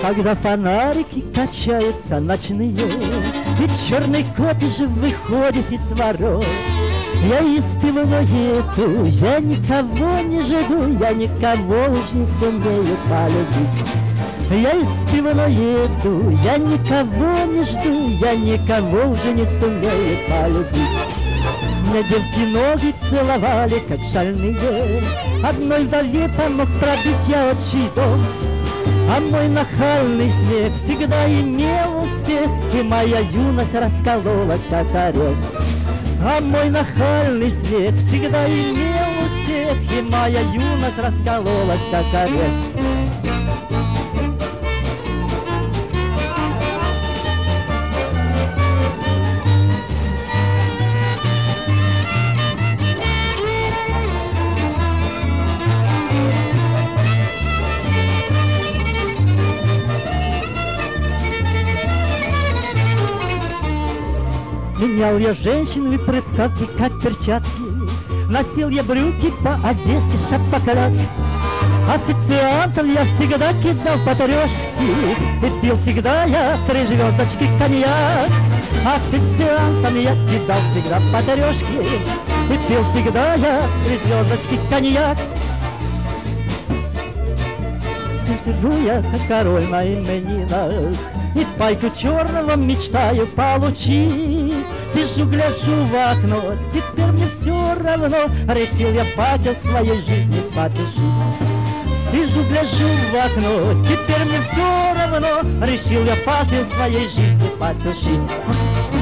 Когда фонарики качаются ночные, и черный кот уже выходит из ворот, я из пивной иду, я никого не жду, я никого уж не сумею полюбить. Я из пивной иду, я никого не жду, я никого уже не сумею полюбить. Мне девки ноги целовали, как шальные, одной вдове помог пробить я отчий дом. А мой нахальный смех всегда имел успех, и моя юность раскололась, как орех. А мой нахальный смех всегда имел успех, и моя юность раскололась, как орех. Менял я женщин, вы представьте, как перчатки. Носил я брюки по-одесски, шапокляк. Официантам я всегда кидал по тарешке, и пил всегда я 3 звездочки коньяк. Официантам я кидал всегда по тарешке, и пил всегда я 3 звездочки коньяк. Сижу я, как король на именинах, и пайку черного мечтаю получить. Сижу, гляжу в окно, теперь мне все равно, решил я факел своей жизни потушить. Сижу, гляжу в окно, теперь мне все равно, решил я факел своей жизни потушить.